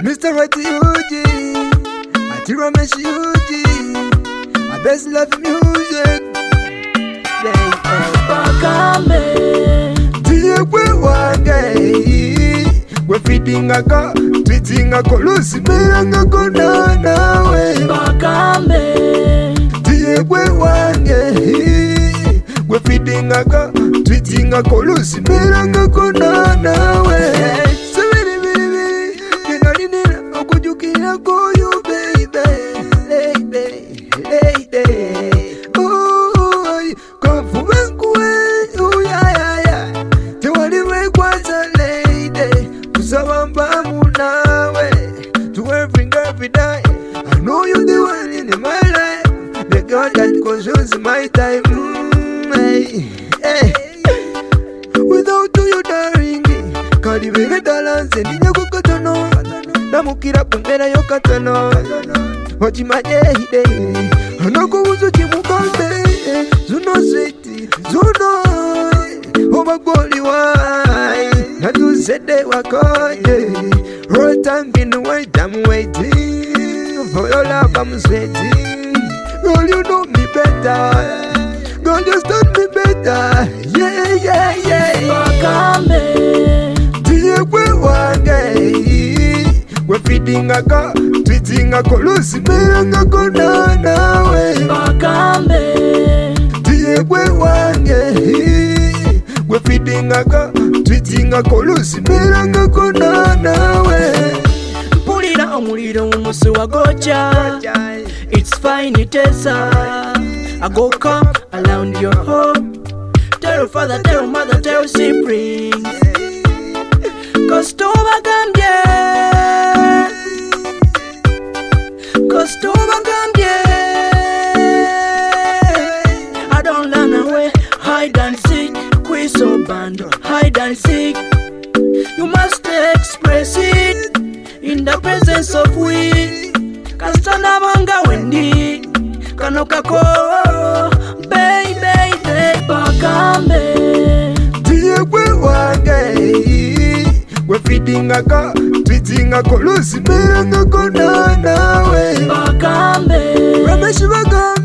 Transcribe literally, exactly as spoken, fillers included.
Mister White Yuji, Ati Ramesh Yuji, I best love music. Bakame Diye kwe wange we feeding a go, tweeting a colusi, meranga kona nawe. Bakame Diye kwe wange we feeding a go, tweeting a colusi, meranga kona nawe. Sabiri biri biri, kena nina okujukira ko you baby, lady, lady. Oh, come for me, oh yeah yeah yeah. Te wali me kwanza lady, kusabamba munawe. To every every day, I know you're the one in my life, the girl that consumes my time. Mm, hey, hey. Without you, darling, kadi vile dalanze ni nyako katono. Namukira pumera yo katono. Oji majehide, anako uzo chimukande. Zuno sweetie, zuno. Oh my golly why? And you said they were cold. Roll time been wait, I'm waiting for your love, I'm sweating. Girl, you know me better. Girl, you stand me better. Yeah, yeah, yeah. Bakame Diye kwe wange we feeding a go, tweeting a colusi, meranga kona nawe. Bakame Diye kwe wange we feeding a go, tweeting a colusi, meranga kona nawe. Pulira omuliro umusi wa gocha. It's fine, it is uh, I go come around your home. Tell your father, tell your mother, tell your siblings. Cause to bagambye, cause to bagambye, I don't run away, hide and seek. Quiz or band, hide and seek. You must express it in the presence of we. Kasana banga wendi, kanokako, baby, baby. Bakame Diye kwe wange we feeding a go, tweeting a colusi, meranga kona nawe. Bakame Ramesh Bagame.